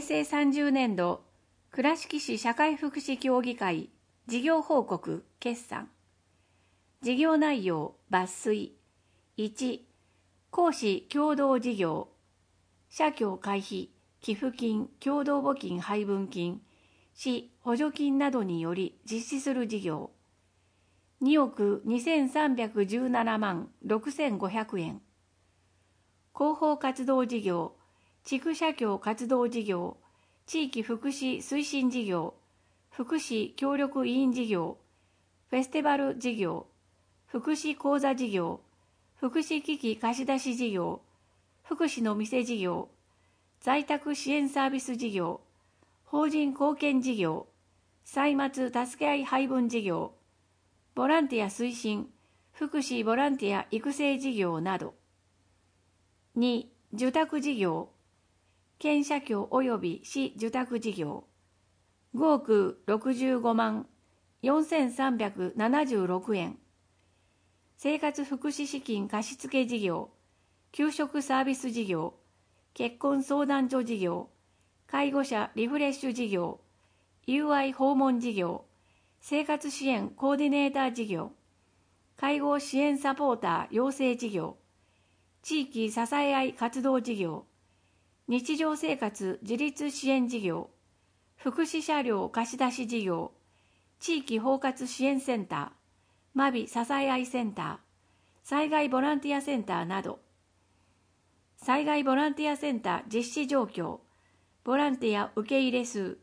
成30年度倉敷市社会福祉協議会事業報告決算。事業内容抜粋。1、公私共同事業、社協会費、寄付金、共同募金配分金、市補助金などにより実施する事業。2億2317万6500円。広報活動事業、地区社協活動事業、地域福祉推進事業、福祉協力委員事業、フェスティバル事業、福祉講座事業、福祉機器貸し出し事業、福祉の店事業、在宅支援サービス事業、法人貢献事業、歳末助け合い配分事業、ボランティア推進、福祉ボランティア育成事業など。2、受託事業、県社協及び市受託事業、5億65万4376円。生活福祉資金貸付事業、給食サービス事業、結婚相談所事業、介護者リフレッシュ事業、UI 訪問事業、生活支援コーディネーター事業、介護支援サポーター養成事業、地域支え合い活動事業、日常生活自立支援事業、福祉車両貸し出し事業、地域包括支援センター、マビ支え合いセンター、災害ボランティアセンターなど。災害ボランティアセンター実施状況、ボランティア受け入れ数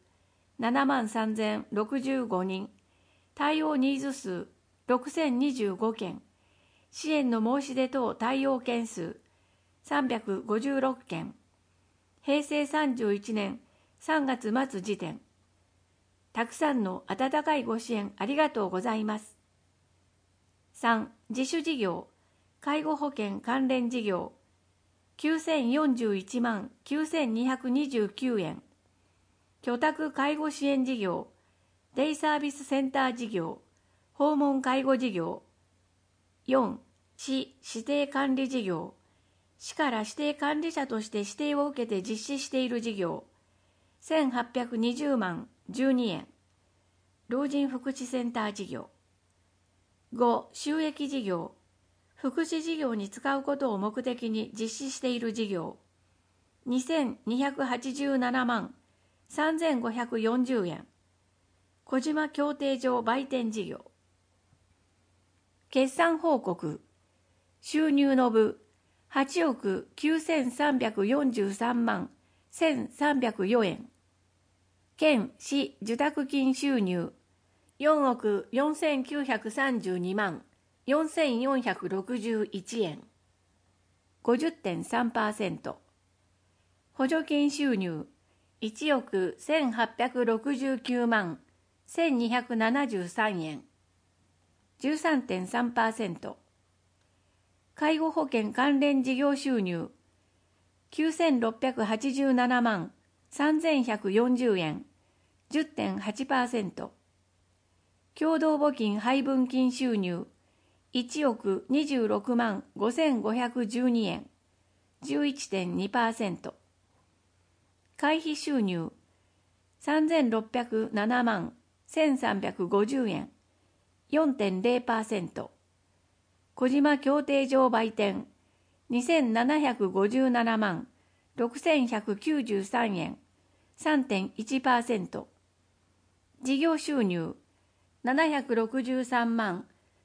73,065人、対応ニーズ数6025件、支援の申し出等対応件数356件、平成31年3月末時点。たくさんの温かいご支援ありがとうございます。3、自主事業、介護保険関連事業、9041万9229円。居宅介護支援事業、デイサービスセンター事業、訪問介護事業。4、市指定管理事業、市から指定管理者として指定を受けて実施している事業、1820万12円。老人福祉センター事業。5、収益事業、福祉事業に使うことを目的に実施している事業、2287万3540円。小島協定上売店事業。決算報告。収入の部、8億9343万1304円。県市受託金収入、4億4932万4461円。50.3%。補助金収入、1億1869万1273円。13.3%。介護保険関連事業収入、9687万3140円。10.8%。共同募金配分金収入、1億26万5512円。11.2%。会費収入、3607万1350円。4.0%。小島協定上売店、2757万6193円。3.1%。事業収入、763万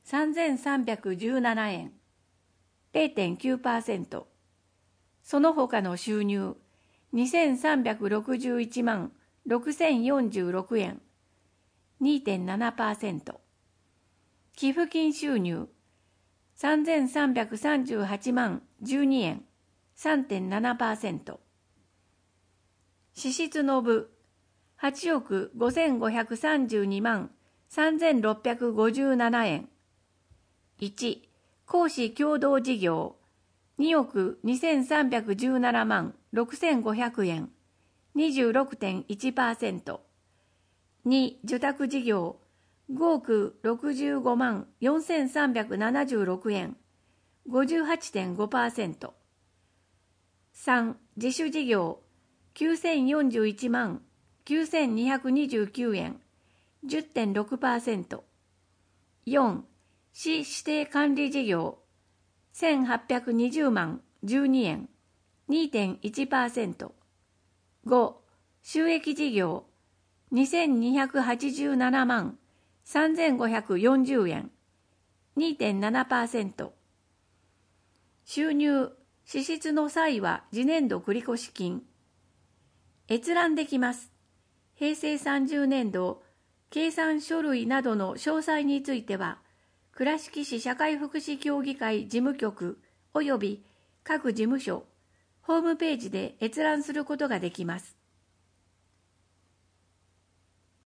3317円。0.9%。その他の収入、2361万6046円。2.7%。寄付金収入、3338万12円。3.7%。支出の部、8億5532万3657円。1、公私共同事業、2億2317万6500円。26.1%。2、受託事業、5億65万4376円。58.5%。3、自主事業、 9041万9229円 10.6%。4、市指定管理事業1820万12円 2.1%。5、収益事業2287万3540円 2.7%。収入、支出の際は次年度繰越金。閲覧できます。平成30年度、計算書類などの詳細については、倉敷市社会福祉協議会事務局及び各事務所、ホームページで閲覧することができます。